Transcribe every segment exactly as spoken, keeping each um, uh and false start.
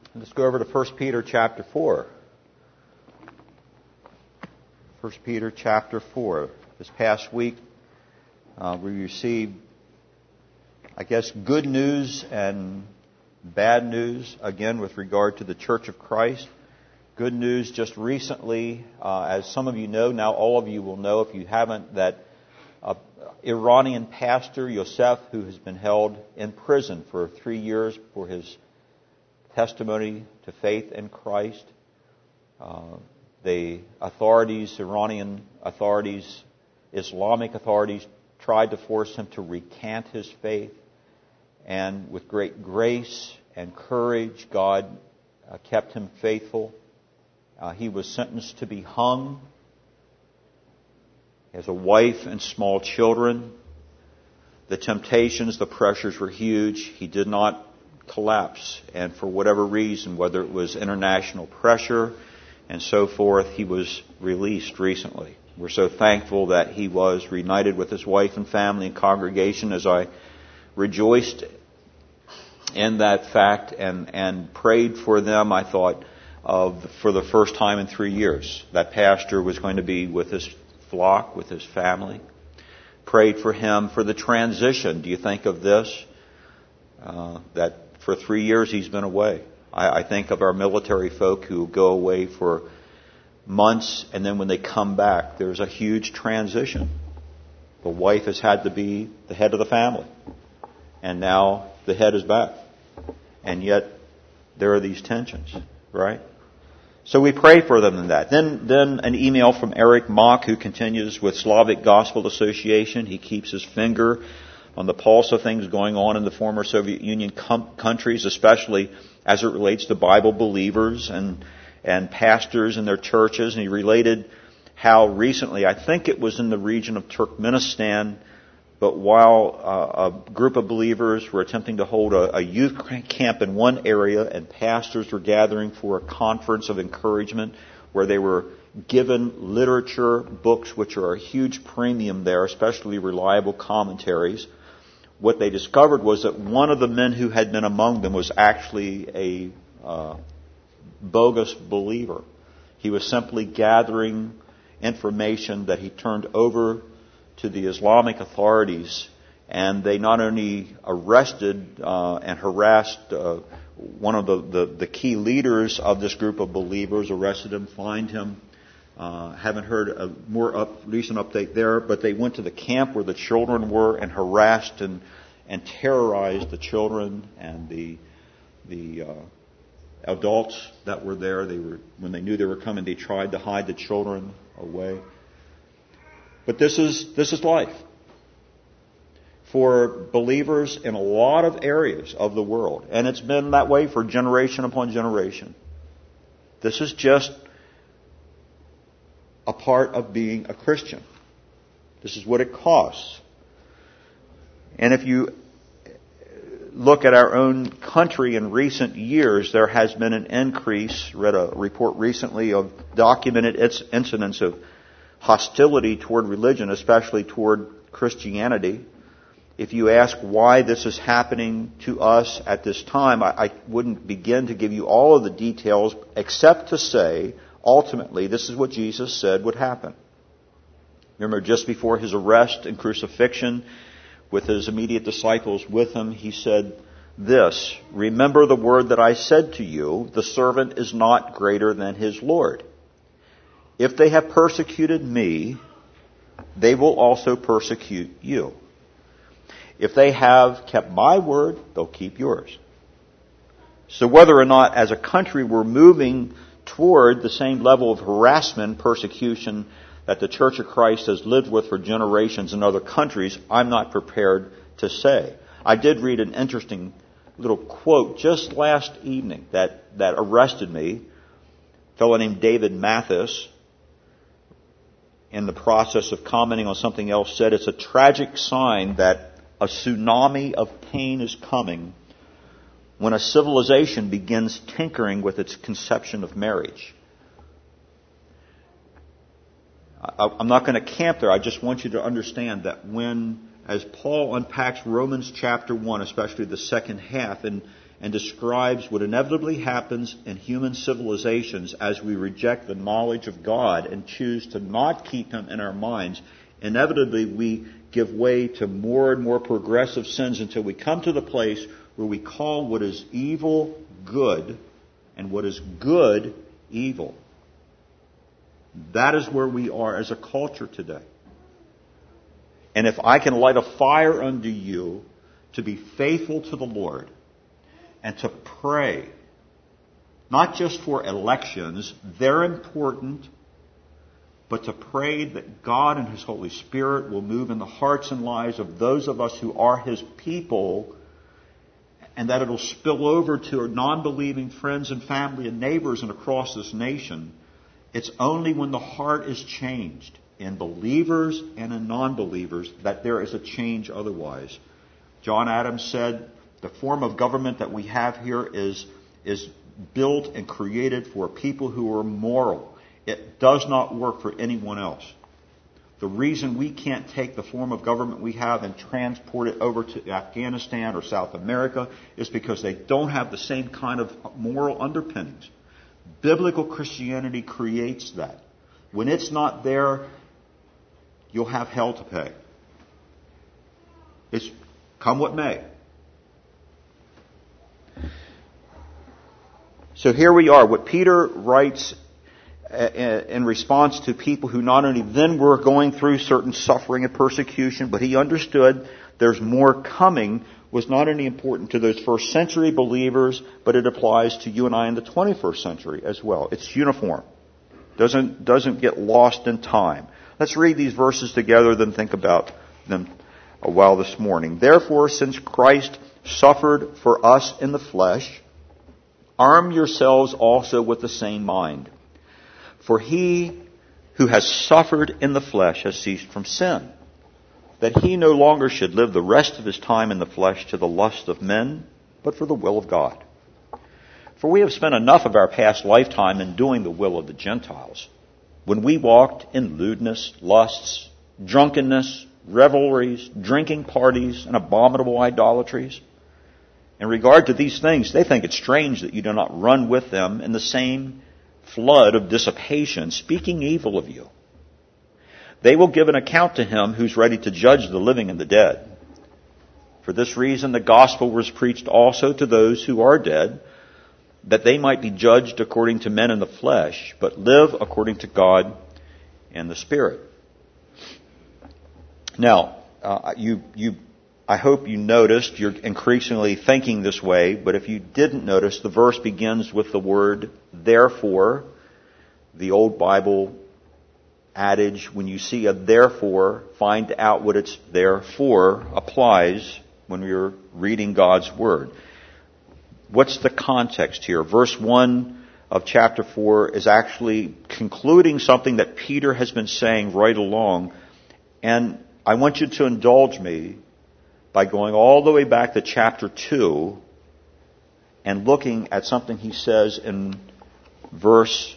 Let's go over to First Peter chapter four. First Peter chapter four. This past week, uh, we received, I guess, good news and bad news, again, with regard to the Church of Christ. Good news just recently, uh, as some of you know, now all of you will know if you haven't, that uh, Iranian pastor Yosef, who has been held in prison for three years for his testimony to faith in Christ. Uh, the authorities, Iranian authorities, Islamic authorities, tried to force him to recant his faith. And with great grace and courage, God uh, kept him faithful. Uh, he was sentenced to be hung. He has a wife and small children. The temptations, the pressures were huge. He did not collapse. And for whatever reason, whether it was international pressure and so forth, he was released recently. We're so thankful that he was reunited with his wife and family and congregation. As I rejoiced in that fact and, and prayed for them, I thought of, for the first time in three years, that pastor was going to be with his flock, with his family. Prayed for him for the transition. Do you think of this? Uh, that for three years he's been away. I, I think of our military folk who go away for months, and then when they come back, there's a huge transition. The wife has had to be the head of the family, and now the head is back. And yet there are these tensions, right? So we pray for them in that. Then, then an email from Eric Mock, who continues with Slavic Gospel Association. He keeps his finger on the pulse of things going on in the former Soviet Union com- countries, especially as it relates to Bible believers and and pastors in their churches. And he related how recently, I think it was in the region of Turkmenistan, but while uh, a group of believers were attempting to hold a, a youth camp in one area and pastors were gathering for a conference of encouragement where they were given literature, books which are a huge premium there, especially reliable commentaries. What they discovered was that one of the men who had been among them was actually a uh, bogus believer. He was simply gathering information that he turned over to the Islamic authorities, and they not only arrested uh, and harassed uh, one of the, the, the key leaders of this group of believers, arrested him, fined him. Uh, haven't heard a more up, recent update there, but they went to the camp where the children were and harassed and, and terrorized the children and the the uh, adults that were there. They were, when they knew they were coming, they tried to hide the children away. But this is this is life for believers in a lot of areas of the world, and it's been that way for generation upon generation. This is just a part of being a Christian. This is what it costs. And if you look at our own country in recent years, there has been an increase. Read a report recently of documented incidents of hostility toward religion, especially toward Christianity. If you ask why this is happening to us at this time, I, I wouldn't begin to give you all of the details, except to say, ultimately, this is what Jesus said would happen. Remember, just before his arrest and crucifixion, with his immediate disciples with him, he said this: "Remember the word that I said to you, the servant is not greater than his Lord. If they have persecuted me, they will also persecute you. If they have kept my word, they'll keep yours." So whether or not as a country we're moving toward the same level of harassment and persecution that the Church of Christ has lived with for generations in other countries, I'm not prepared to say. I did read an interesting little quote just last evening that, that arrested me. A fellow named David Mathis, in the process of commenting on something else, said it's a tragic sign that a tsunami of pain is coming when a civilization begins tinkering with its conception of marriage. I'm not going to camp there. I just want you to understand that when, as Paul unpacks Romans chapter one, especially the second half, and, and describes what inevitably happens in human civilizations as we reject the knowledge of God and choose to not keep Him in our minds. Inevitably, we give way to more and more progressive sins until we come to the place where we call what is evil good and what is good evil. That is where we are as a culture today. And if I can light a fire under you to be faithful to the Lord and to pray, not just for elections, they're important, but to pray that God and His Holy Spirit will move in the hearts and lives of those of us who are His people, and that it'll spill over to our non-believing friends and family and neighbors and across this nation. It's only when the heart is changed in believers and in non-believers that there is a change otherwise. John Adams said, the form of government that we have here is, is built and created for people who are moral. It does not work for anyone else. The reason we can't take the form of government we have and transport it over to Afghanistan or South America is because they don't have the same kind of moral underpinnings. Biblical Christianity creates that. When it's not there, you'll have hell to pay. It's come what may. So here we are. What Peter writes in response to people who not only then were going through certain suffering and persecution, but he understood there's more coming, was not only important to those first century believers, but it applies to you and I in the twenty-first century as well. It's uniform. Doesn't, doesn't get lost in time. Let's read these verses together, then think about them a while this morning. Therefore, since Christ suffered for us in the flesh, arm yourselves also with the same mind. For he who has suffered in the flesh has ceased from sin, that he no longer should live the rest of his time in the flesh to the lust of men, but for the will of God. For we have spent enough of our past lifetime in doing the will of the Gentiles, when we walked in lewdness, lusts, drunkenness, revelries, drinking parties, and abominable idolatries. In regard to these things, they think it strange that you do not run with them in the same flood of dissipation, speaking evil of you. They will give an account to him who's ready to judge the living and the dead. For this reason, the gospel was preached also to those who are dead, that they might be judged according to men in the flesh, but live according to God in the Spirit. Now, uh, you, you, I hope you noticed, you're increasingly thinking this way, but if you didn't notice, the verse begins with the word therefore. The old Bible adage, when you see a therefore, find out what it's there for, applies when you're reading God's Word. What's the context here? Verse one of chapter four is actually concluding something that Peter has been saying right along. And I want you to indulge me by going all the way back to chapter two and looking at something he says in verse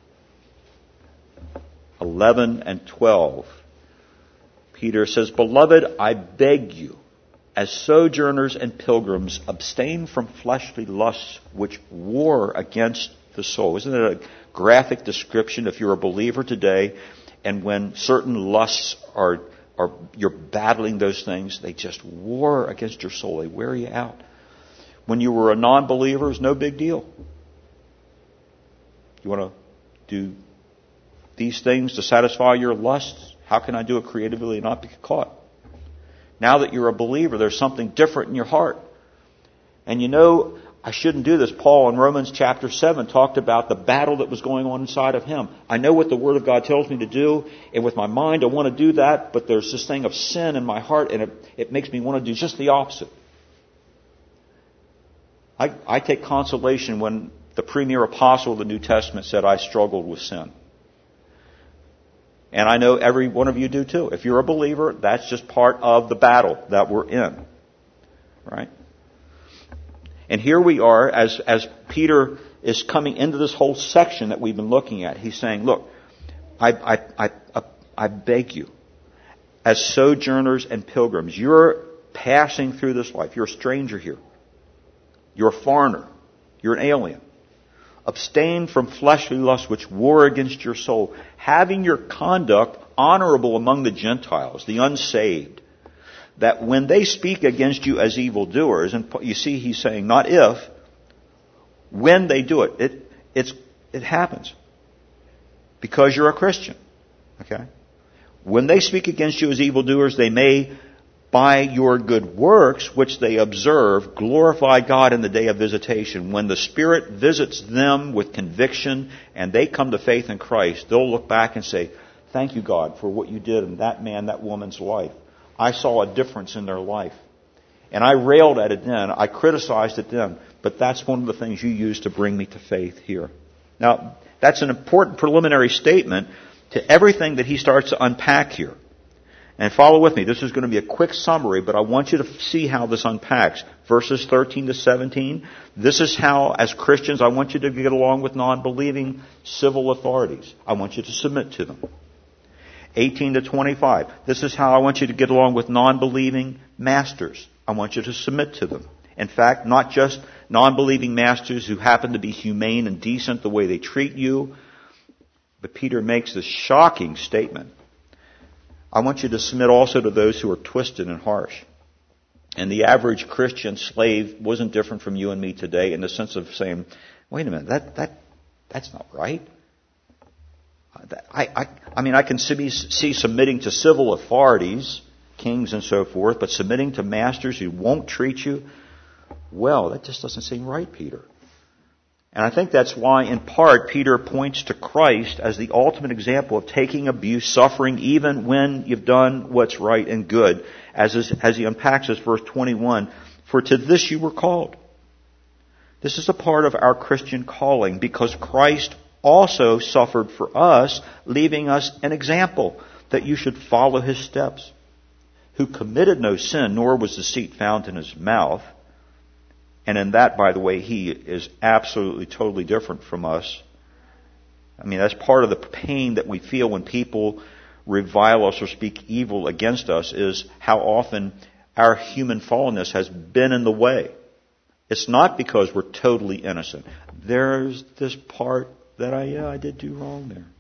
eleven and twelve. Peter says, Beloved, I beg you, as sojourners and pilgrims, abstain from fleshly lusts which war against the soul. Isn't it a graphic description if you're a believer today, and when certain lusts are, are you're battling those things, they just war against your soul. They wear you out. When you were a non-believer, it's no big deal. You want to do these things to satisfy your lusts? How can I do it creatively and not be caught? Now that you're a believer, there's something different in your heart. And you know, I shouldn't do this. Paul in Romans chapter seven talked about the battle that was going on inside of him. I know what the Word of God tells me to do, and with my mind I want to do that, but there's this thing of sin in my heart, and it, it makes me want to do just the opposite. I, I take consolation when the premier apostle of the New Testament said, I struggled with sin. And I know every one of you do too. If you're a believer, that's just part of the battle that we're in. Right? And here we are, as, as Peter is coming into this whole section that we've been looking at. He's saying, look, I, I, I, I, I beg you, as sojourners and pilgrims, you're passing through this life. You're a stranger here. You're a foreigner. You're an alien. Abstain from fleshly lusts which war against your soul, having your conduct honorable among the Gentiles, the unsaved, that when they speak against you as evildoers, and you see he's saying not if, when they do it, it it's it happens because you're a Christian. Okay? When they speak against you as evildoers, they may, by your good works, which they observe, glorify God in the day of visitation. When the Spirit visits them with conviction and they come to faith in Christ, they'll look back and say, thank you, God, for what you did in that man, that woman's life. I saw a difference in their life. And I railed at it then. I criticized it then. But that's one of the things you used to bring me to faith here. Now, that's an important preliminary statement to everything that he starts to unpack here. And follow with me. This is going to be a quick summary, but I want you to see how this unpacks. Verses thirteen to seventeen. This is how, as Christians, I want you to get along with non-believing civil authorities. I want you to submit to them. eighteen to twenty-five. This is how I want you to get along with non-believing masters. I want you to submit to them. In fact, not just non-believing masters who happen to be humane and decent the way they treat you, but Peter makes this shocking statement. I want you to submit also to those who are twisted and harsh. And the average Christian slave wasn't different from you and me today in the sense of saying, wait a minute, that that that's not right. I, I, I mean, I can see, see submitting to civil authorities, kings and so forth, but submitting to masters who won't treat you, well, that just doesn't seem right, Peter. And I think that's why, in part, Peter points to Christ as the ultimate example of taking abuse, suffering, even when you've done what's right and good, as, is, as he unpacks this, verse twenty-one, for to this you were called. This is a part of our Christian calling, because Christ also suffered for us, leaving us an example that you should follow his steps, who committed no sin, nor was deceit found in his mouth. And in that, by the way, he is absolutely, totally different from us. I mean, that's part of the pain that we feel when people revile us or speak evil against us, is how often our human fallenness has been in the way. It's not because we're totally innocent. There's this part that I, yeah, I did do wrong there.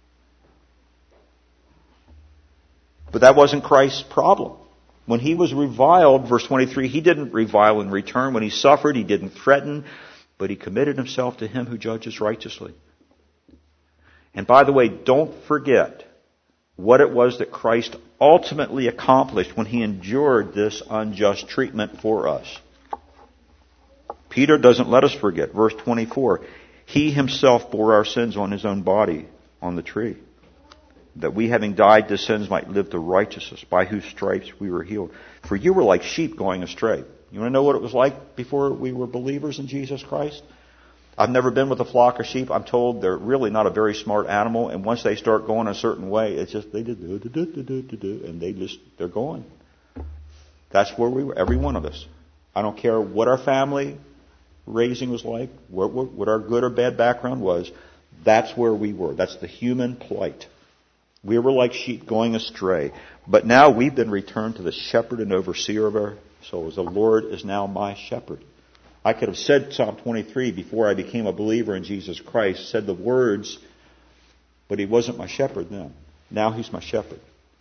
But that wasn't Christ's problem. When he was reviled, verse twenty-three, he didn't revile in return. When he suffered, he didn't threaten, but he committed himself to him who judges righteously. And by the way, don't forget what it was that Christ ultimately accomplished when he endured this unjust treatment for us. Peter doesn't let us forget. Verse twenty-four, he himself bore our sins on his own body on the tree, that we, having died to sins, might live to righteousness, by whose stripes we were healed. For you were like sheep going astray. You want to know what it was like before we were believers in Jesus Christ? I've never been with a flock of sheep. I'm told they're really not a very smart animal, and once they start going a certain way, it's just they do do do do do do do, and they just they're going. That's where we were, every one of us. I don't care what our family raising was like, what, what, what our good or bad background was. That's where we were. That's the human plight. We were like sheep going astray. But now we've been returned to the shepherd and overseer of our souls. The Lord is now my shepherd. I could have said Psalm twenty-three before I became a believer in Jesus Christ, said the words, but he wasn't my shepherd then. Now he's my shepherd.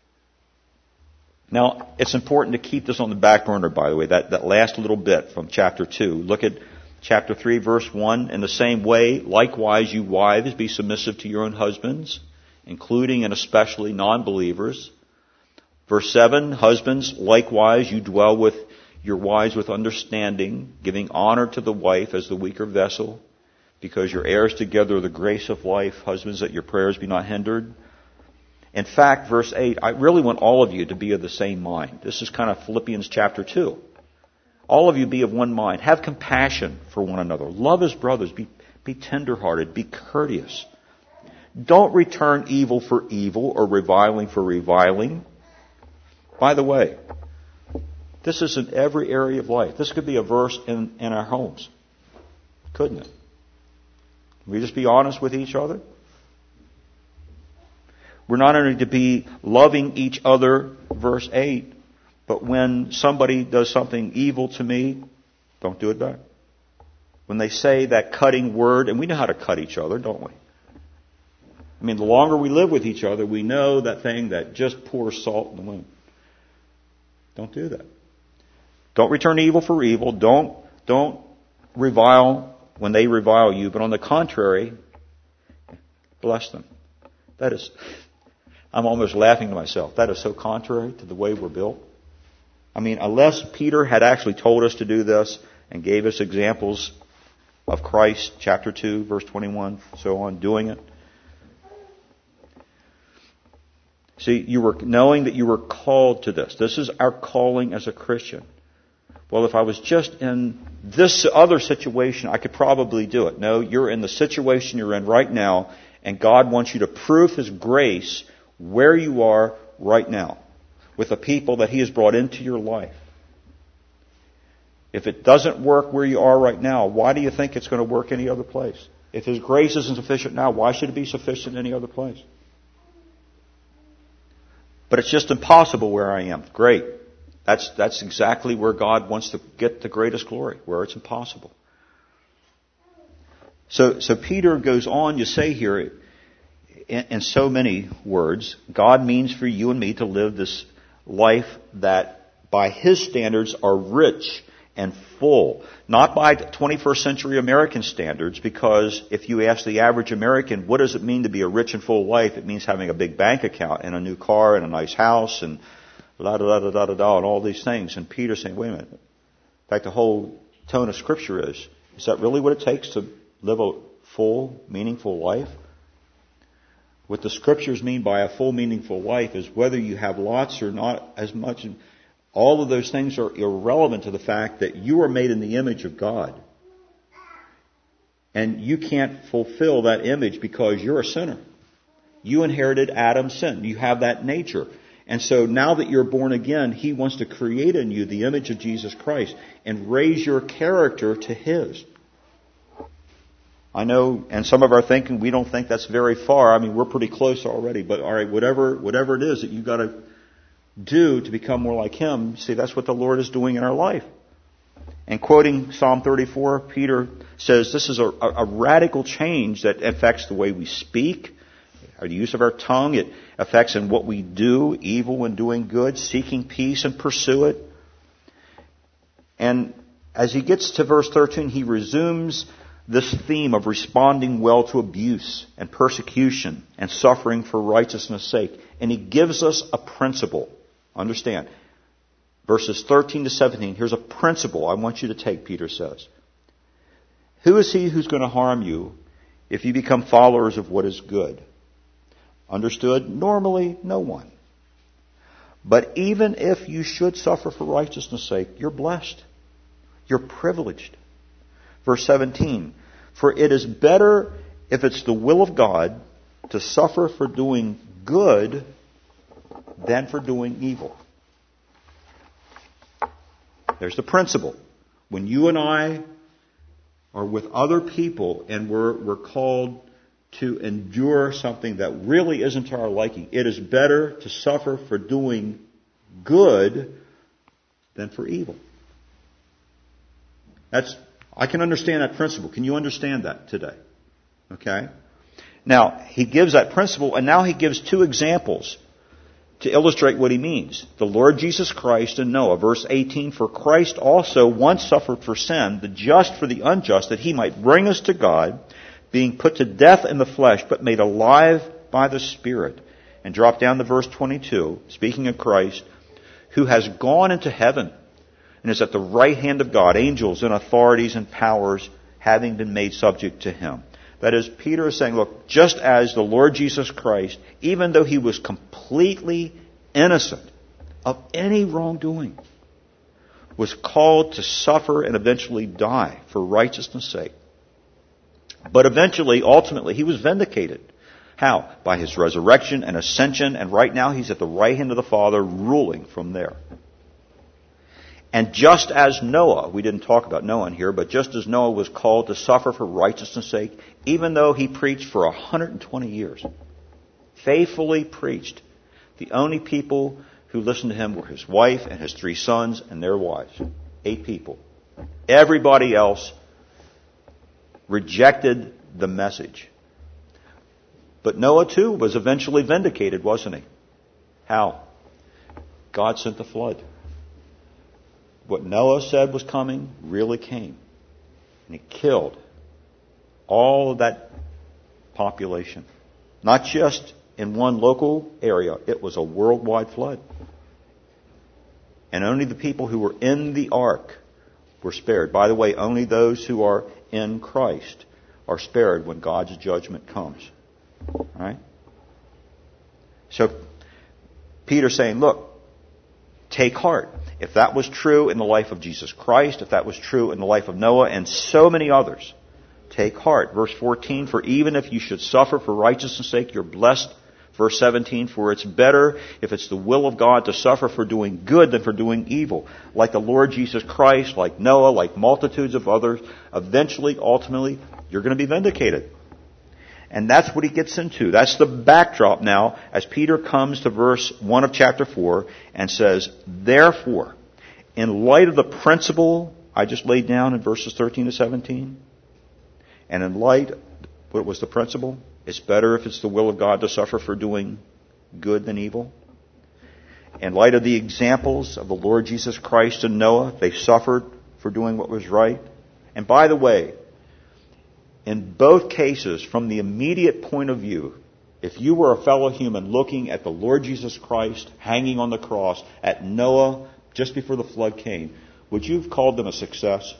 Now, it's important to keep this on the back burner, by the way, that, that last little bit from chapter two. Look at chapter three, verse one. In the same way, likewise, you wives, be submissive to your own husbands, including and especially non-believers. Verse seven, husbands, likewise, you dwell with your wives with understanding, giving honor to the wife as the weaker vessel, because you're heirs together of the grace of life. Husbands, that your prayers be not hindered. In fact, verse eight, I really want all of you to be of the same mind. This is kind of Philippians chapter two. All of you be of one mind. Have compassion for one another. Love as brothers. Be, be tenderhearted. Be courteous. Don't return evil for evil or reviling for reviling. By the way, this is in every area of life. This could be a verse in, in our homes. Couldn't it? Can we just be honest with each other? We're not only to be loving each other, verse eight, but when somebody does something evil to me, don't do it back. when they say that cutting word, and we know how to cut each other, don't we? I mean, the longer we live with each other, we know that thing that just pours salt in the wound. Don't do that. Don't return evil for evil. Don't, don't revile when they revile you, but on the contrary, bless them. That is, I'm almost laughing to myself. That is so contrary to the way we're built. I mean, unless Peter had actually told us to do this and gave us examples of Christ, chapter two, verse twenty-one, so on, doing it. See, you were knowing that you were called to this. This is our calling as a Christian. Well, if I was just in this other situation, I could probably do it. No, you're in the situation you're in right now, and God wants you to prove His grace where you are right now with the people that He has brought into your life. If it doesn't work where you are right now, why do you think it's going to work any other place? If His grace isn't sufficient now, why should it be sufficient any other place? But it's just impossible where I am. Great. That's, that's exactly where God wants to get the greatest glory, where it's impossible. So, so Peter goes on to say here, in, in so many words, God means for you and me to live this life that by His standards are rich and full. Not by twenty-first century American standards, because if you ask the average American, what does it mean to be a rich and full life? It means having a big bank account and a new car and a nice house and la da da da da da da and all these things. And Peter's saying, wait a minute. In fact, the whole tone of Scripture is, is that really what it takes to live a full, meaningful life? What the Scriptures mean by a full, meaningful life is whether you have lots or not as much. All of those things are irrelevant to the fact that you are made in the image of God. And you can't fulfill that image because you're a sinner. You inherited Adam's sin. You have that nature. And so now that you're born again, He wants to create in you the image of Jesus Christ and raise your character to His. I know, and some of our thinking, we don't think that's very far. I mean, we're pretty close already. But all right, whatever, whatever it is that you've got to do to become more like Him, see, that's what the Lord is doing in our life. And quoting Psalm thirty-four, Peter says this is a, a radical change that affects the way we speak, the use of our tongue. It affects in what we do, evil and doing good, seeking peace and pursue it. And as he gets to verse thirteen, he resumes this theme of responding well to abuse and persecution and suffering for righteousness' sake. And he gives us a principle. Understand, verses thirteen to seventeen, here's a principle I want you to take, Peter says. Who is he who's going to harm you if you become followers of what is good? Understood? Normally, no one. But even if you should suffer for righteousness' sake, you're blessed. You're privileged. Verse seventeen, for it is better, if it's the will of God, to suffer for doing good than for doing evil. There's the principle. When you and I are with other people and we're, we're called to endure something that really isn't to our liking, it is better to suffer for doing good than for evil. That's, I can understand that principle. Can you understand that today? Okay? Now, he gives that principle, and now he gives two examples to illustrate what he means. The Lord Jesus Christ and Noah. Verse eighteen, for Christ also once suffered for sin, the just for the unjust, that He might bring us to God, being put to death in the flesh, but made alive by the Spirit. And drop down to verse twenty-two, speaking of Christ, who has gone into heaven and is at the right hand of God, angels and authorities and powers having been made subject to Him. That is, Peter is saying, look, just as the Lord Jesus Christ, even though He was completely innocent of any wrongdoing, was called to suffer and eventually die for righteousness' sake. But eventually, ultimately, He was vindicated. How? By His resurrection and ascension, and right now He's at the right hand of the Father, ruling from there. And just as Noah, we didn't talk about Noah in here, but just as Noah was called to suffer for righteousness' sake, even though he preached for one hundred twenty years, faithfully preached, the only people who listened to him were his wife and his three sons and their wives. Eight people. Everybody else rejected the message. But Noah too was eventually vindicated, wasn't he? How? God sent the flood. What Noah said was coming really came. And it killed all of that population. Not just in one local area. It was a worldwide flood. And only the people who were in the ark were spared. By the way, only those who are in Christ are spared when God's judgment comes. All right? So Peter's saying, look, take heart. If that was true in the life of Jesus Christ, if that was true in the life of Noah and so many others, take heart. Verse fourteen, for even if you should suffer for righteousness' sake, you're blessed. Verse seventeen, for it's better if it's the will of God to suffer for doing good than for doing evil. Like the Lord Jesus Christ, like Noah, like multitudes of others, eventually, ultimately, you're going to be vindicated. And that's what he gets into. That's the backdrop now as Peter comes to verse one of chapter four and says, therefore, in light of the principle I just laid down in verses thirteen to seventeen, and in light, what was the principle? It's better if it's the will of God to suffer for doing good than evil. In light of the examples of the Lord Jesus Christ and Noah, they suffered for doing what was right. And by the way, in both cases, from the immediate point of view, if you were a fellow human looking at the Lord Jesus Christ hanging on the cross, at Noah just before the flood came, would you have called them a success?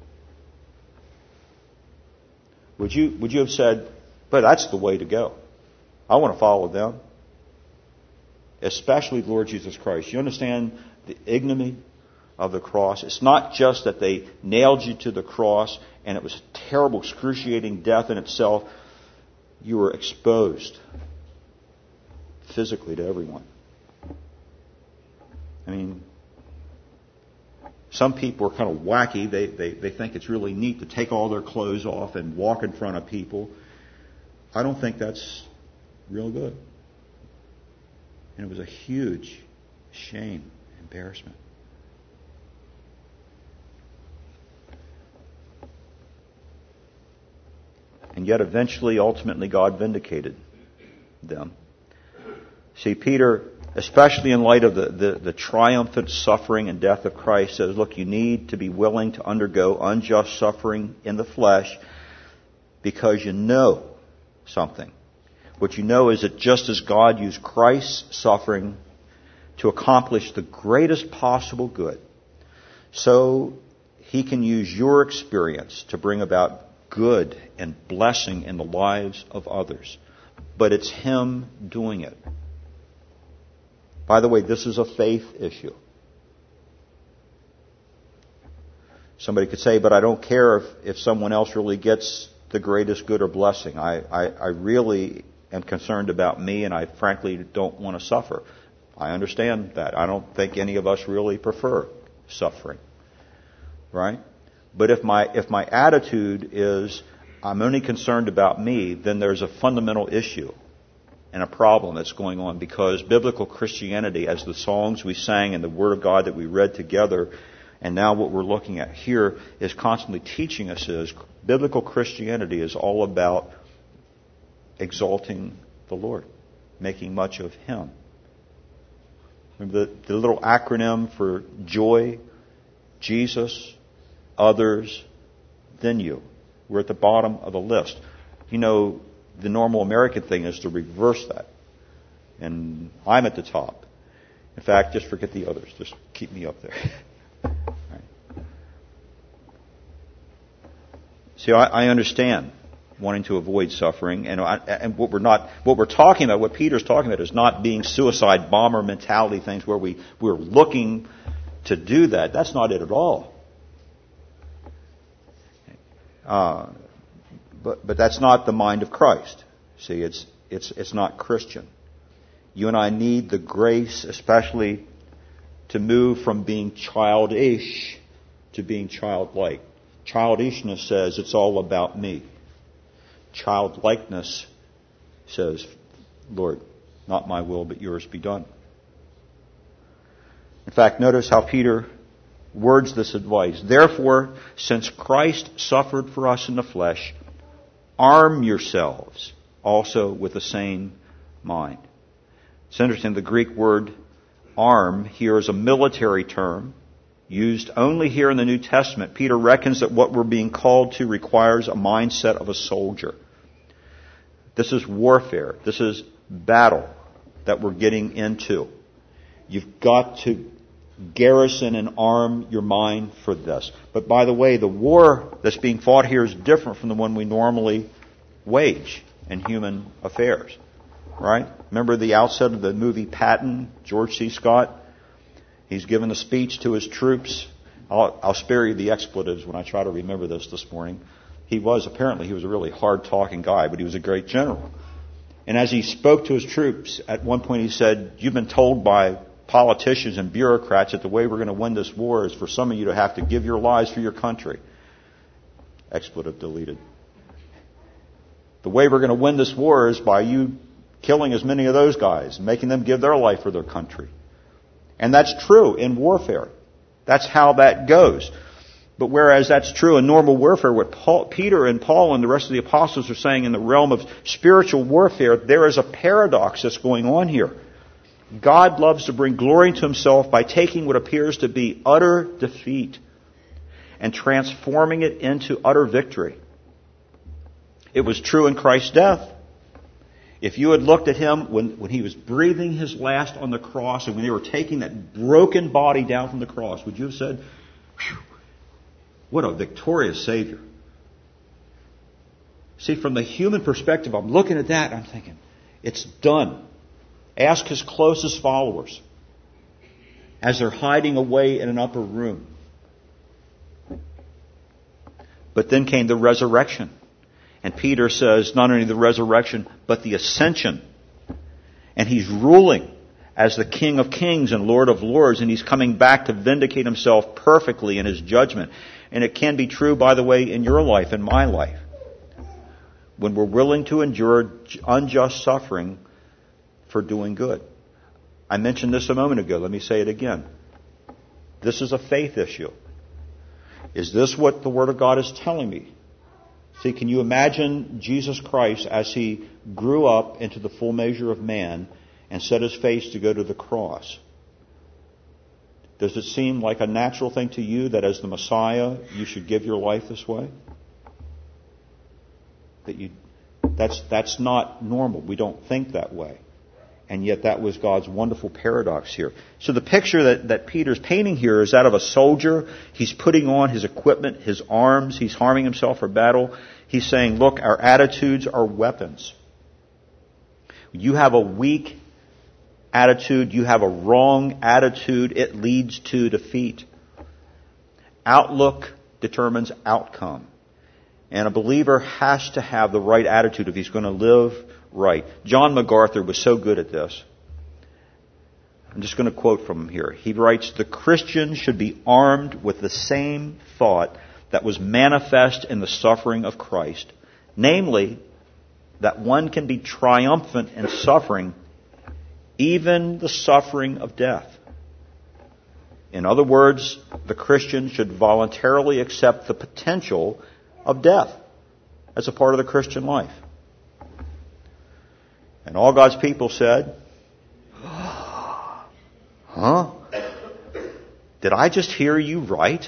Would you, would you have said, but that's the way to go. I want to follow them. Especially the Lord Jesus Christ. You understand the ignominy of the cross? It's not just that they nailed you to the cross and it was a terrible, excruciating death in itself. You were exposed physically to everyone. I mean, some people are kind of wacky. They, they, they think it's really neat to take all their clothes off and walk in front of people. I don't think that's real good. And it was a huge shame, embarrassment. And yet eventually, ultimately, God vindicated them. See, Peter, especially in light of the, the, the triumphant suffering and death of Christ, says, look, you need to be willing to undergo unjust suffering in the flesh because you know something. What you know is that just as God used Christ's suffering to accomplish the greatest possible good, so He can use your experience to bring about good and blessing in the lives of others. But it's Him doing it. By the way, this is a faith issue. Somebody could say, but I don't care if, if someone else really gets the greatest good or blessing. I, I, I really am concerned about me, and I frankly don't want to suffer. I understand that. I don't think any of us really prefer suffering. Right? But if my if my attitude is I'm only concerned about me, then there's a fundamental issue and a problem that's going on, because biblical Christianity, as the songs we sang and the Word of God that we read together, and now what we're looking at here is constantly teaching us is biblical Christianity is all about exalting the Lord, making much of Him. Remember the, the little acronym for joy? Jesus, others, then you. We're at the bottom of the list. You know, the normal American thing is to reverse that. And I'm at the top. In fact, just forget the others. Just keep me up there. Right. See, I, I understand wanting to avoid suffering, and, I, and what we're not, what we're talking about, what Peter's talking about, is not being suicide bomber mentality things where we we're looking to do that. That's not it at all. Uh, but but that's not the mind of Christ. See, it's it's it's not Christian. You and I need the grace, especially, to move from being childish to being childlike. Childishness says it's all about me. Childlikeness says, Lord, not my will but yours be done. In fact, notice how Peter words this advice. Therefore, since Christ suffered for us in the flesh, arm yourselves also with the same mind. It's interesting, the Greek word arm here is a military term used only here in the New Testament. Peter reckons that what we're being called to requires a mindset of a soldier. This is warfare. This is battle that we're getting into. You've got to garrison and arm your mind for this. But by the way, the war that's being fought here is different from the one we normally wage in human affairs. Right? Remember the outset of the movie Patton, George C. Scott? He's given a speech to his troops. I'll, I'll spare you the expletives when I try to remember this this morning. He was, apparently, he was a really hard-talking guy, but he was a great general. And as he spoke to his troops, at one point he said, you've been told by politicians and bureaucrats that the way we're going to win this war is for some of you to have to give your lives for your country. Expletive deleted. The way we're going to win this war is by you killing as many of those guys and making them give their life for their country. And that's true in warfare. That's how that goes. But whereas that's true in normal warfare, what Paul, Peter and Paul and the rest of the apostles are saying in the realm of spiritual warfare, there is a paradox that's going on here. God loves to bring glory to himself by taking what appears to be utter defeat and transforming it into utter victory. It was true in Christ's death. If you had looked at him when, when he was breathing his last on the cross and when they were taking that broken body down from the cross, would you have said, "Phew, what a victorious Savior"? See, from the human perspective, I'm looking at that and I'm thinking, it's done. Ask his closest followers as they're hiding away in an upper room. But then came the resurrection. And Peter says not only the resurrection, but the ascension. And he's ruling as the King of Kings and Lord of Lords. And he's coming back to vindicate himself perfectly in his judgment. And it can be true, by the way, in your life, in my life. When we're willing to endure unjust suffering for doing good. I mentioned this a moment ago. Let me say it again. This is a faith issue. Is this what the Word of God is telling me? See, can you imagine Jesus Christ as he grew up into the full measure of man and set his face to go to the cross? Does it seem like a natural thing to you that as the Messiah you should give your life this way? That you, that's, that's not normal. We don't think that way. And yet that was God's wonderful paradox here. So the picture that, that Peter's painting here is that of a soldier. He's putting on his equipment, his arms. He's arming himself for battle. He's saying, look, our attitudes are weapons. You have a weak attitude. You have a wrong attitude. It leads to defeat. Outlook determines outcome. And a believer has to have the right attitude if he's going to live right. John MacArthur was so good at this. I'm just going to quote from him here. He writes, the Christian should be armed with the same thought that was manifest in the suffering of Christ. Namely, that one can be triumphant in suffering, even the suffering of death. In other words, the Christian should voluntarily accept the potential of death as a part of the Christian life. And all God's people said, huh? Did I just hear you right?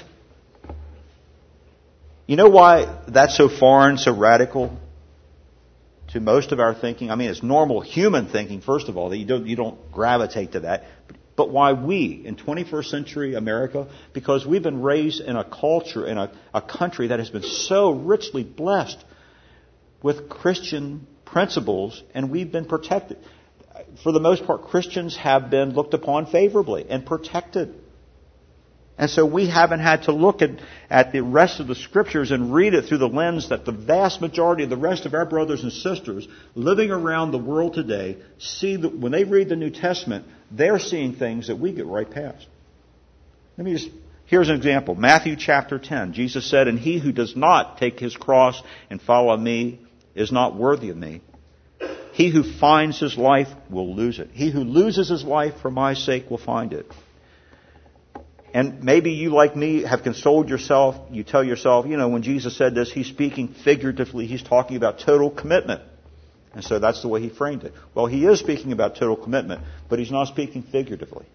You know why that's so foreign, so radical to most of our thinking? I mean, it's normal human thinking, first of all, that you don't, you don't gravitate to that. But why we, in twenty-first century America? Because we've been raised in a culture, in a, a country that has been so richly blessed with Christian principles, and we've been protected. For the most part, Christians have been looked upon favorably and protected. And so we haven't had to look at, at the rest of the Scriptures and read it through the lens that the vast majority of the rest of our brothers and sisters living around the world today see that when they read the New Testament, they're seeing things that we get right past. Let me just, here's an example. Matthew chapter ten. Jesus said, and he who does not take his cross and follow me is not worthy of me. He who finds his life will lose it. He who loses his life for my sake will find it. And maybe you, like me, have consoled yourself. You tell yourself, you know, when Jesus said this, He's speaking figuratively. He's talking about total commitment. And so that's the way He framed it. Well, He is speaking about total commitment, but He's not speaking figuratively.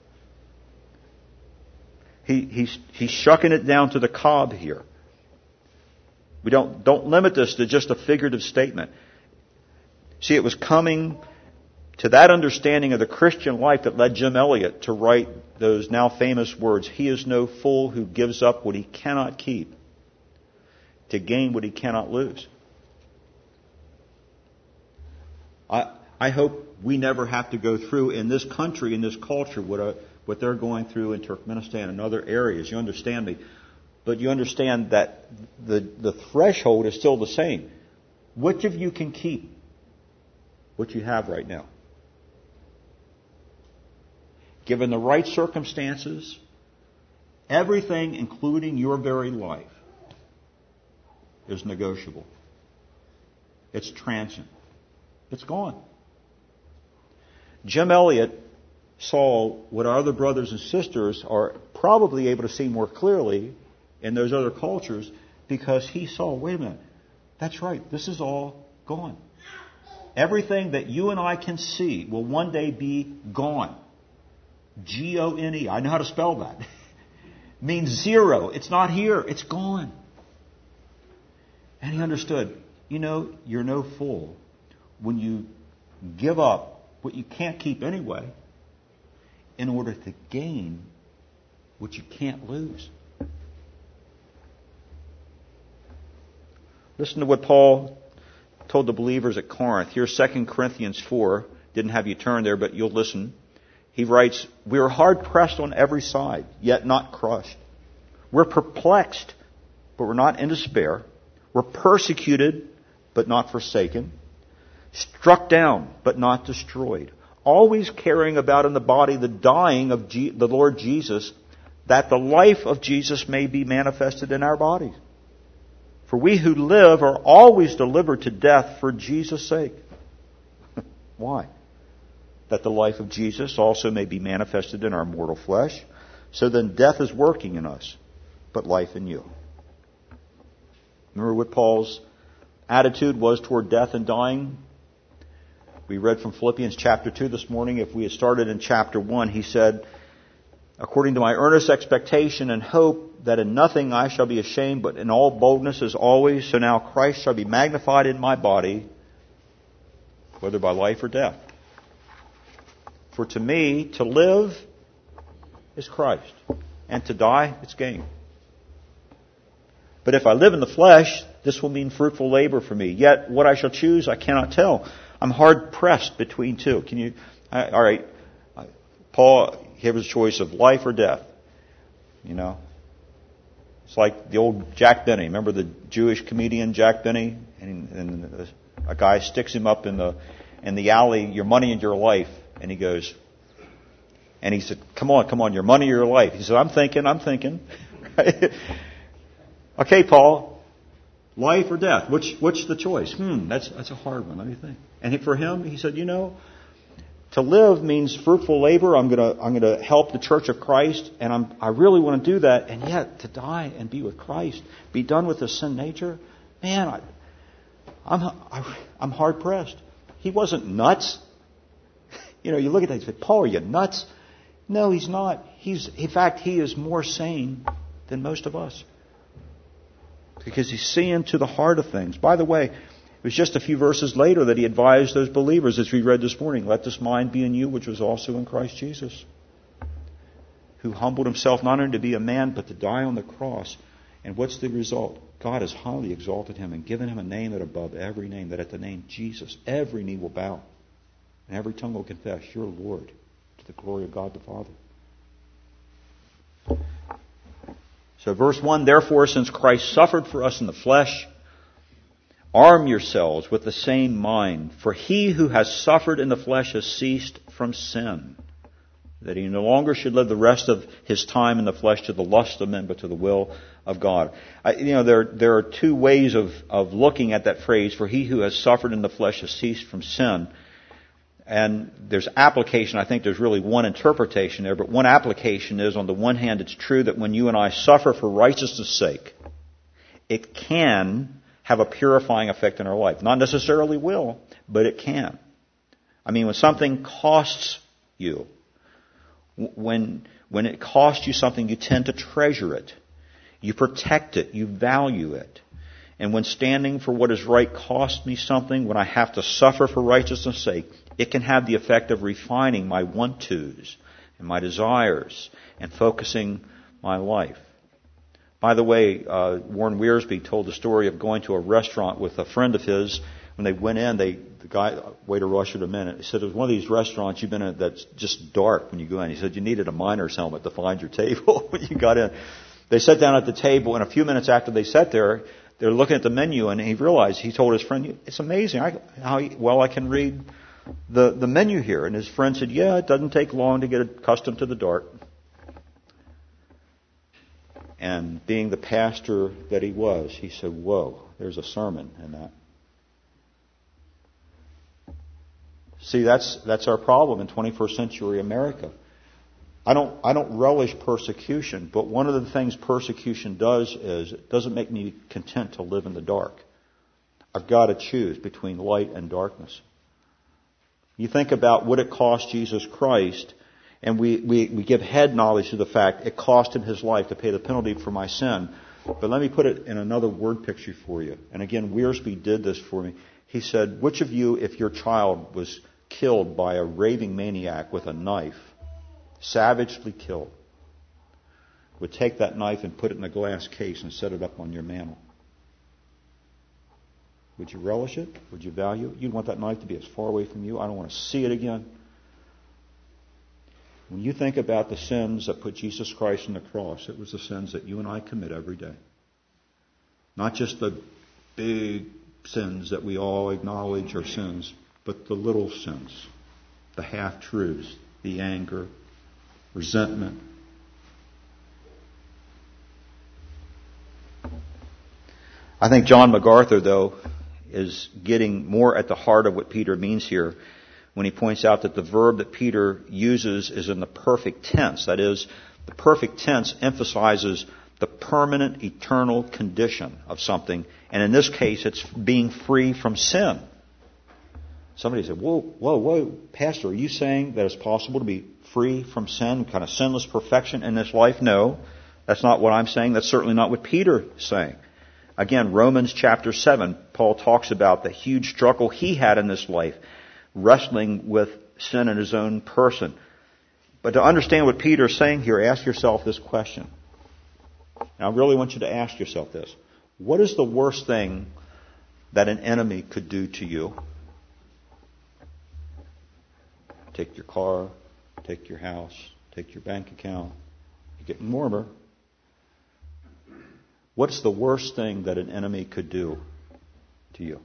He, he's, he's shucking it down to the cob here. We don't, don't limit this to just a figurative statement. See, it was coming to that understanding of the Christian life that led Jim Elliot to write those now famous words, "He is no fool who gives up what he cannot keep to gain what he cannot lose." I, I hope we never have to go through in this country, in this culture, what, a, what they're going through in Turkmenistan and other areas. You understand me? But you understand that the, the threshold is still the same. Which of you can keep what you have right now? Given the right circumstances, everything, including your very life, is negotiable. It's transient. It's gone. Jim Elliot saw what our other brothers and sisters are probably able to see more clearly in those other cultures, because he saw, wait a minute, that's right, this is all gone. Everything that you and I can see will one day be gone. G O N E. I know how to spell that. Means zero. It's not here. It's gone. And he understood, you know, you're no fool when you give up what you can't keep anyway in order to gain what you can't lose. Listen to what Paul told the believers at Corinth. Here's Second Corinthians four. Didn't have you turn there, but you'll listen. He writes, "We are hard pressed on every side, yet not crushed. We're perplexed, but we're not in despair. We're persecuted, but not forsaken. Struck down, but not destroyed. Always carrying about in the body the dying of G- the Lord Jesus, that the life of Jesus may be manifested in our bodies. For we who live are always delivered to death for Jesus' sake." Why? "That the life of Jesus also may be manifested in our mortal flesh. So then death is working in us, but life in you." Remember what Paul's attitude was toward death and dying? We read from Philippians chapter two this morning. If we had started in chapter one, he said, "According to my earnest expectation and hope that in nothing I shall be ashamed, but in all boldness as always, so now Christ shall be magnified in my body, whether by life or death. For to me, to live is Christ, and to die, it's gain. But if I live in the flesh, this will mean fruitful labor for me. Yet what I shall choose, I cannot tell. I'm hard pressed between two." Can you? All right, Paul gave his choice of life or death. You know, it's like the old Jack Benny. Remember the Jewish comedian Jack Benny? And, and a guy sticks him up in the in the alley. "Your money and your life." And he goes, and he said, "Come on, come on, your money or your life." He said, "I'm thinking, I'm thinking." "Okay, Paul, life or death? Which, which the choice?" Hmm, that's that's a hard one. Let me think. And for him, he said, you know, to live means fruitful labor. I'm gonna I'm gonna help the Church of Christ, and I'm I really want to do that. And yet, to die and be with Christ, be done with the sin nature, man, I, I'm I, I'm hard pressed. He wasn't nuts. You know, you look at that and say, "Paul, are you nuts?" No, he's not. He's, in fact, he is more sane than most of us. Because he's seeing to the heart of things. By the way, it was just a few verses later that he advised those believers, as we read this morning, "Let this mind be in you, which was also in Christ Jesus, who humbled himself not only to be a man, but to die on the cross." And what's the result? God has highly exalted him and given him a name that above every name, that at the name Jesus, every knee will bow. And every tongue will confess, "You're Lord," to the glory of God the Father. So verse one, "Therefore, since Christ suffered for us in the flesh, arm yourselves with the same mind. For he who has suffered in the flesh has ceased from sin, that he no longer should live the rest of his time in the flesh to the lust of men, but to the will of God." I, you know, there there are two ways of, of looking at that phrase, "For he who has suffered in the flesh has ceased from sin." and there's application. I think there's really one interpretation there, but one application is, on the one hand, it's true that when you and I suffer for righteousness' sake, it can have a purifying effect in our life. Not necessarily will, but it can. I mean, when something costs you, when when it costs you something, you tend to treasure it. You protect it. You value it. And when standing for what is right costs me something, when I have to suffer for righteousness' sake, it can have the effect of refining my want-tos and my desires and focusing my life. By the way, uh, Warren Wiersbe told the story of going to a restaurant with a friend of his. When they went in, they the guy waiter ushered him in. He said, "There's one of these restaurants you've been in that's just dark when you go in." He said, "You needed a miner's helmet to find your table when you got in." They sat down at the table, and a few minutes after they sat there, they're looking at the menu, and he realized, he told his friend, "It's amazing I, how well I can read the, the menu here." And his friend said, "Yeah, it doesn't take long to get accustomed to the dark." And being the pastor that he was, he said, "Whoa, there's a sermon in that." See, that's that's our problem in twenty-first century America. I don't I don't relish persecution, but one of the things persecution does is it doesn't make me content to live in the dark. I've got to choose between light and darkness. You think about what it cost Jesus Christ, and we, we, we give head knowledge to the fact it cost him his life to pay the penalty for my sin. But let me put it in another word picture for you. And again, Wiersbe did this for me. He said, which of you, if your child was killed by a raving maniac with a knife, savagely killed, would take that knife and put it in a glass case and set it up on your mantle? Would you relish it? Would you value it? You'd want that knife to be as far away from you. I don't want to see it again. When you think about the sins that put Jesus Christ on the cross, it was the sins that you and I commit every day. Not just the big sins that we all acknowledge are sins, but the little sins, the half-truths, the anger, resentment. I think John MacArthur, though, is getting more at the heart of what Peter means here when he points out that the verb that Peter uses is in the perfect tense. That is, the perfect tense emphasizes the permanent, eternal condition of something. And in this case, it's being free from sin. Somebody said, whoa, whoa, whoa, Pastor, are you saying that it's possible to be free from sin, kind of sinless perfection in this life? No, that's not what I'm saying. That's certainly not what Peter is saying. Again, Romans chapter seven, Paul talks about the huge struggle he had in this life, wrestling with sin in his own person. But to understand what Peter is saying here, ask yourself this question. Now, I really want you to ask yourself this. What is the worst thing that an enemy could do to you? Take your car, take your house, take your bank account. You're getting warmer. What's the worst thing that an enemy could do to you?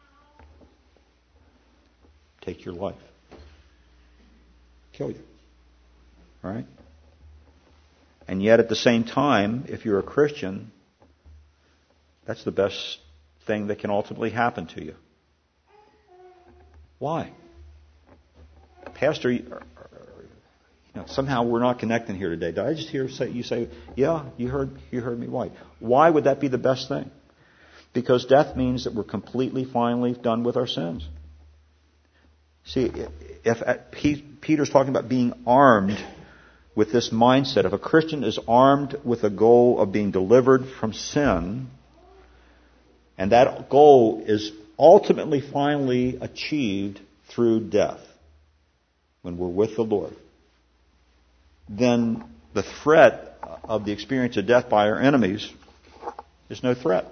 Take your life. Kill you. Right? And yet at the same time, if you're a Christian, that's the best thing that can ultimately happen to you. Why? Pastor, you know, somehow we're not connecting here today. Did I just hear say, you say, yeah, you heard you heard me right. Why would that be the best thing? Because death means that we're completely, finally done with our sins. See, if, if Peter's talking about being armed with this mindset, if a Christian is armed with the goal of being delivered from sin, and that goal is ultimately, finally achieved through death, when we're with the Lord, then the threat of the experience of death by our enemies is no threat.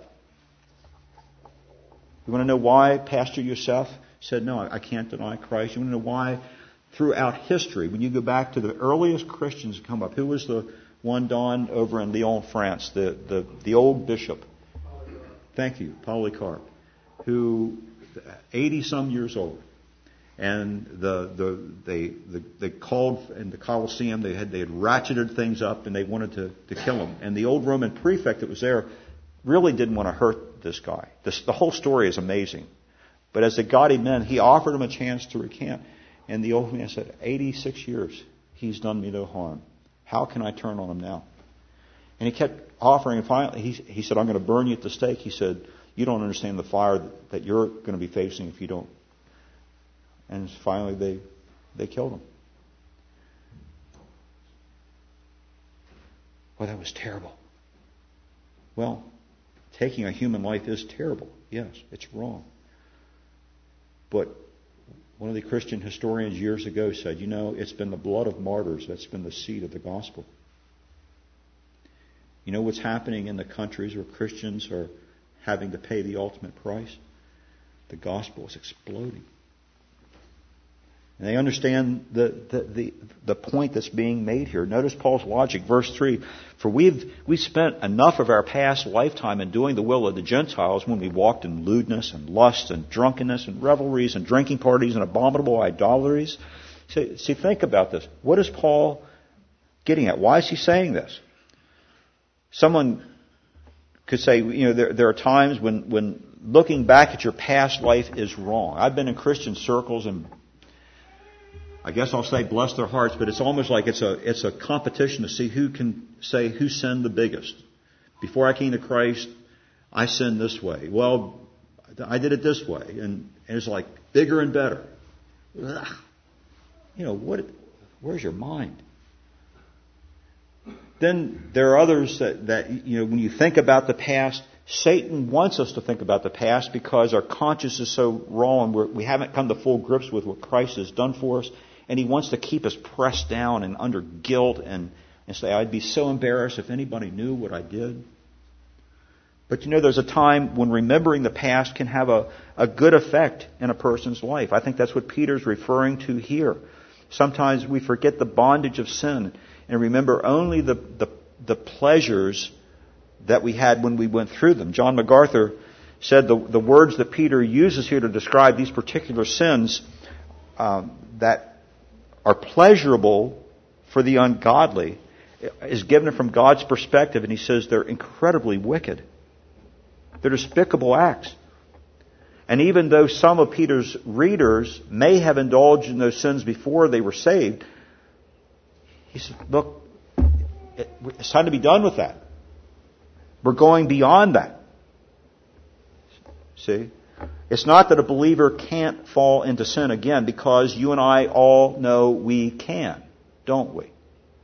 You want to know why Pastor Youssef said, no, I can't deny Christ? You want to know why throughout history, when you go back to the earliest Christians to come up, who was the one, Don, over in Lyon, France, the, the, the old bishop? Thank you, Polycarp, who eighty-some years old. And the, the, they, the, they called in the Colosseum, they had, they had ratcheted things up and they wanted to, to kill him. And the old Roman prefect that was there really didn't want to hurt this guy. This, the whole story is amazing. But as they got him in, he offered him a chance to recant. And the old man said, eighty-six years, he's done me no harm. How can I turn on him now? And he kept offering, and finally he, he said, I'm going to burn you at the stake. He said, you don't understand the fire that, that you're going to be facing if you don't. And finally they, they killed him. Well, that was terrible. Well, taking a human life is terrible. Yes, it's wrong. But one of the Christian historians years ago said, you know, it's been the blood of martyrs that's been the seed of the gospel. You know what's happening in the countries where Christians are having to pay the ultimate price? The gospel is exploding. And they understand the, the, the, the point that's being made here. Notice Paul's logic, verse three. For we've, we've spent enough of our past lifetime in doing the will of the Gentiles when we walked in lewdness and lust and drunkenness and revelries and drinking parties and abominable idolatries. See, see, think about this. What is Paul getting at? Why is he saying this? Someone could say, you know, there, there are times when, when looking back at your past life is wrong. I've been in Christian circles, and I guess I'll say bless their hearts, but it's almost like it's a it's a competition to see who can say who sinned the biggest. Before I came to Christ, I sinned this way. Well, I did it this way, and, and it's like bigger and better. Ugh. You know, what? Where's your mind? Then there are others that, that, you know, when you think about the past, Satan wants us to think about the past because our conscience is so raw and we're, we haven't come to full grips with what Christ has done for us. And he wants to keep us pressed down and under guilt and, and say, I'd be so embarrassed if anybody knew what I did. But you know, there's a time when remembering the past can have a, a good effect in a person's life. I think that's what Peter's referring to here. Sometimes we forget the bondage of sin and remember only the, the, the pleasures that we had when we went through them. John MacArthur said the, the words that Peter uses here to describe these particular sins um, that are pleasurable for the ungodly is given from God's perspective, and he says they're incredibly wicked. They're despicable acts. And even though some of Peter's readers may have indulged in those sins before they were saved, he said, look, it's time to be done with that. We're going beyond that. See? It's not that a believer can't fall into sin again, because you and I all know we can, don't we?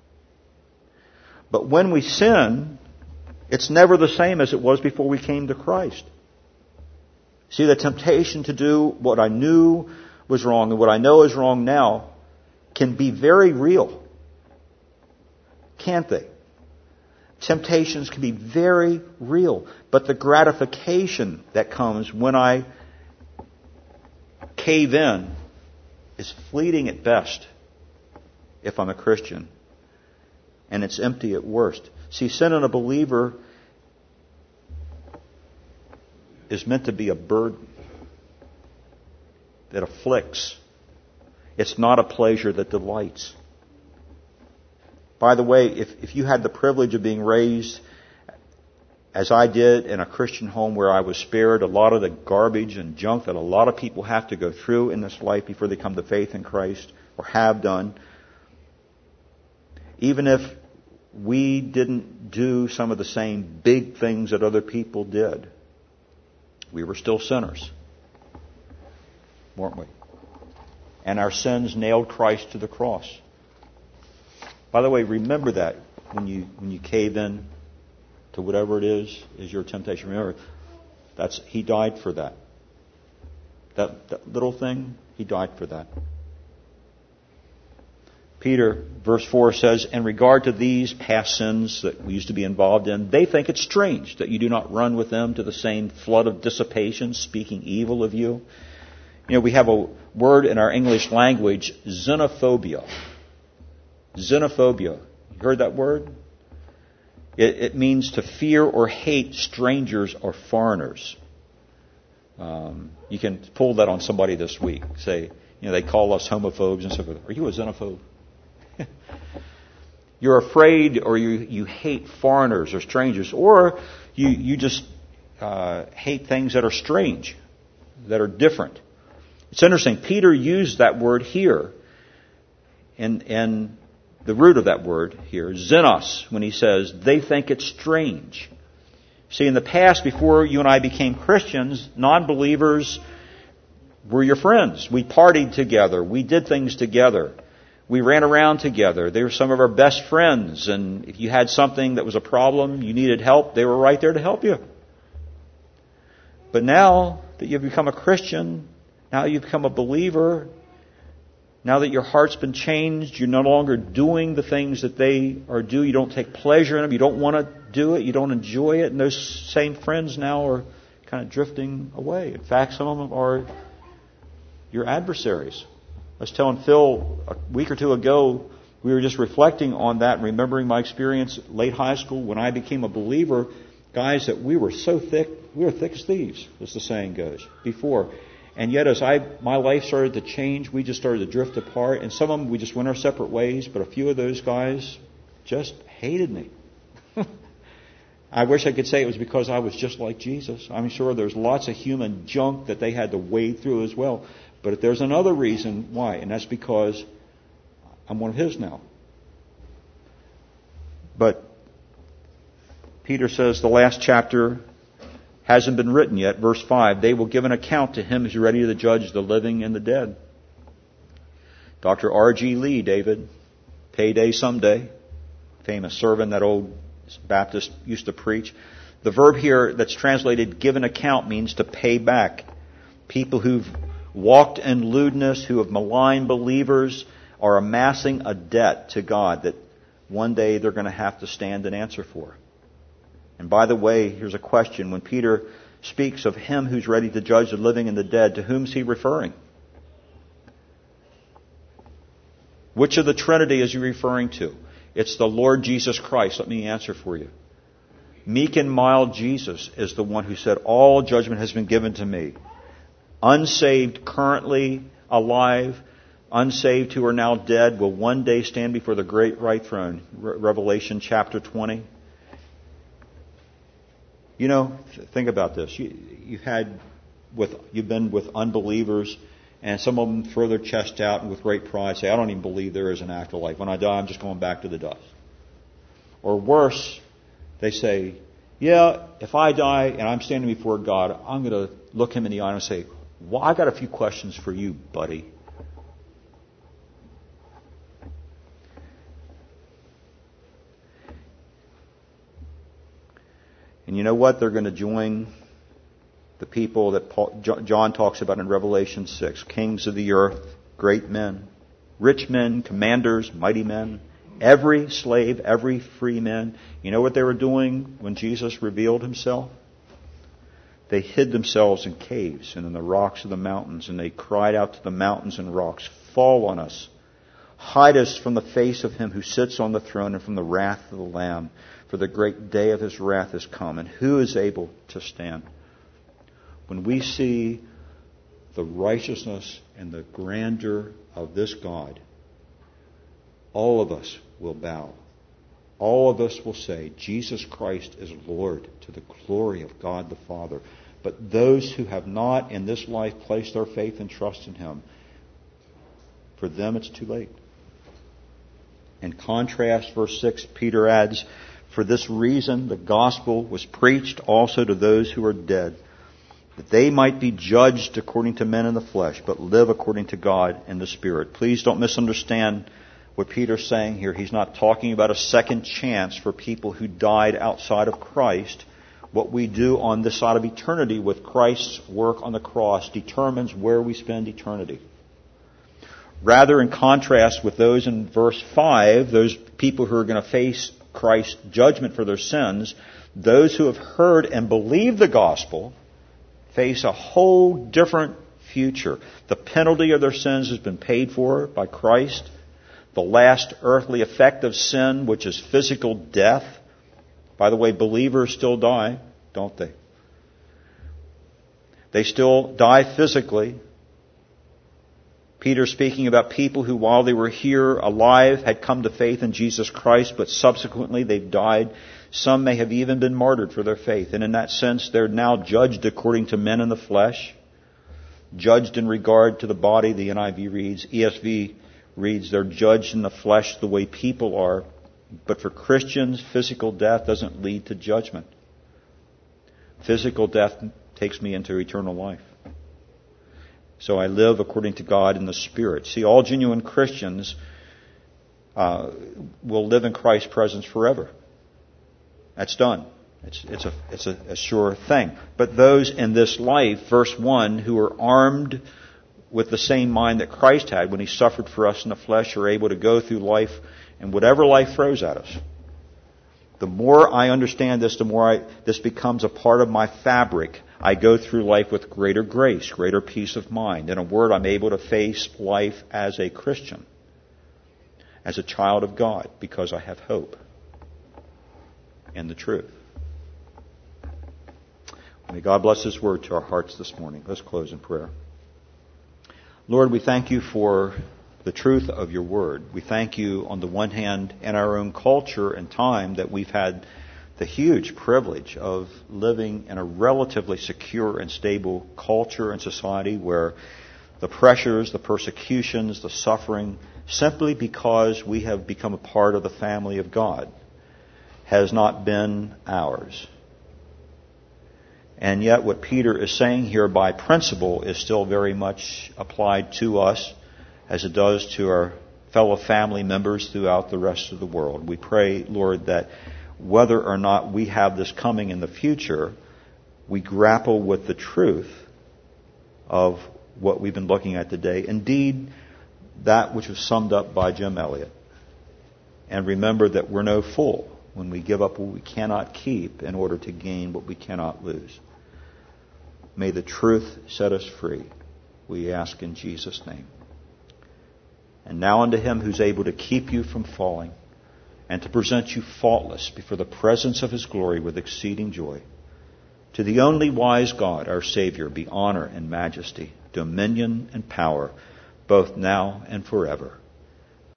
But when we sin, it's never the same as it was before we came to Christ. See, the temptation to do what I knew was wrong and what I know is wrong now can be very real. Can't they? Temptations can be very real. But the gratification that comes when I cave in is fleeting at best if I'm a Christian. And it's empty at worst. See, sin in a believer is meant to be a burden that afflicts. It's not a pleasure that delights. By the way, if, if you had the privilege of being raised as I did in a Christian home where I was spared a lot of the garbage and junk that a lot of people have to go through in this life before they come to faith in Christ, or have done, even if we didn't do some of the same big things that other people did, we were still sinners, weren't we? And our sins nailed Christ to the cross. By the way, remember that when you when you cave in to whatever it is is your temptation. Remember, that's He died for that. That, that little thing, He died for that. Peter, verse four says, in regard to these past sins that we used to be involved in, they think it strange that you do not run with them to the same flood of dissipation, speaking evil of you. You know, we have a word in our English language, xenophobia. Xenophobia. You heard that word? It, it means to fear or hate strangers or foreigners. Um, you can pull that on somebody this week. Say, you know, they call us homophobes and so forth. Are you a xenophobe? You're afraid or you, you hate foreigners or strangers, or you, you just uh, hate things that are strange, that are different. It's interesting. Peter used that word here, and, and the root of that word here, xenos, when he says, they think it's strange. See, in the past, before you and I became Christians, non-believers were your friends. We partied together. We did things together. We ran around together. They were some of our best friends. And if you had something that was a problem, you needed help, they were right there to help you. But now that you've become a Christian, now you've become a believer, now that your heart's been changed, you're no longer doing the things that they are doing. You don't take pleasure in them. You don't want to do it. You don't enjoy it. And those same friends now are kind of drifting away. In fact, some of them are your adversaries. I was telling Phil a week or two ago, we were just reflecting on that and remembering my experience late high school when I became a believer. Guys, that we were so thick, we were thick as thieves, as the saying goes, before. And yet as I my life started to change, we just started to drift apart. And some of them, we just went our separate ways. But a few of those guys just hated me. I wish I could say it was because I was just like Jesus. I'm sure there's lots of human junk that they had to wade through as well. But there's another reason why, and that's because I'm one of His now. But Peter says the last chapter hasn't been written yet. Verse five, they will give an account to Him who's ready to judge the living and the dead. Doctor R G Lee, David, payday someday. Famous servant that old Baptist used to preach. The verb here that's translated give an account means to pay back. People who've walked in lewdness, who have maligned believers, are amassing a debt to God that one day they're going to have to stand and answer for. And by the way, here's a question. When Peter speaks of Him who's ready to judge the living and the dead, to whom is he referring? Which of the Trinity is he referring to? It's the Lord Jesus Christ. Let me answer for you. Meek and mild Jesus is the one who said, all judgment has been given to me. Unsaved, currently alive, unsaved who are now dead will one day stand before the great white throne. Re- Revelation chapter twenty. You know, think about this. You, you've had with you've been with unbelievers, and some of them throw their chest out and with great pride say, I don't even believe there is an afterlife. When I die, I'm just going back to the dust. Or worse, they say, yeah, if I die and I'm standing before God, I'm going to look Him in the eye and say, well, I got a few questions for you, buddy. And you know what? They're going to join the people that Paul, John talks about in Revelation six. Kings of the earth, great men, rich men, commanders, mighty men, every slave, every free man. You know what they were doing when Jesus revealed Himself? They hid themselves in caves and in the rocks of the mountains, and they cried out to the mountains and rocks, fall on us. Hide us from the face of Him who sits on the throne and from the wrath of the Lamb. For the great day of His wrath is come, and who is able to stand? When we see the righteousness and the grandeur of this God, all of us will bow. All of us will say, Jesus Christ is Lord, to the glory of God the Father. But those who have not in this life placed their faith and trust in Him, for them it's too late. In contrast, verse six, Peter adds, for this reason the gospel was preached also to those who are dead, that they might be judged according to men in the flesh, but live according to God in the Spirit. Please don't misunderstand what Peter's saying here. He's not talking about a second chance for people who died outside of Christ. What we do on this side of eternity with Christ's work on the cross determines where we spend eternity. Rather, in contrast with those in verse five, those people who are going to face Christ's judgment for their sins, those who have heard and believed the gospel face a whole different future. The penalty of their sins has been paid for by Christ. The last earthly effect of sin, which is physical death. By the way, believers still die, don't they? They still die physically. Peter speaking about people who, while they were here alive, had come to faith in Jesus Christ, but subsequently they've died. Some may have even been martyred for their faith. And in that sense, they're now judged according to men in the flesh. judged in regard to the body, the N I V reads. E S V reads, they're judged in the flesh the way people are. But for Christians, physical death doesn't lead to judgment. Physical death takes me into eternal life. So I live according to God in the Spirit. See, all genuine Christians uh, will live in Christ's presence forever. That's done. It's, it's, a, it's a, a sure thing. But those in this life, verse one, who are armed with the same mind that Christ had when He suffered for us in the flesh, are able to go through life and whatever life throws at us. The more I understand this, the more I, this becomes a part of my fabric. I go through life with greater grace, greater peace of mind. In a word, I'm able to face life as a Christian, as a child of God, because I have hope in the truth. May God bless His word to our hearts this morning. Let's close in prayer. Lord, we thank You for the truth of Your word. We thank You, on the one hand, in our own culture and time, that we've had the huge privilege of living in a relatively secure and stable culture and society where the pressures, the persecutions, the suffering, simply because we have become a part of the family of God, has not been ours. And yet what Peter is saying here by principle is still very much applied to us as it does to our fellow family members throughout the rest of the world. We pray, Lord, that whether or not we have this coming in the future, we grapple with the truth of what we've been looking at today. Indeed, that which was summed up by Jim Elliot. And remember that we're no fool when we give up what we cannot keep in order to gain what we cannot lose. May the truth set us free, we ask in Jesus' name. And now unto Him who's able to keep you from falling and to present you faultless before the presence of His glory with exceeding joy. To the only wise God, our Savior, be honor and majesty, dominion and power, both now and forever.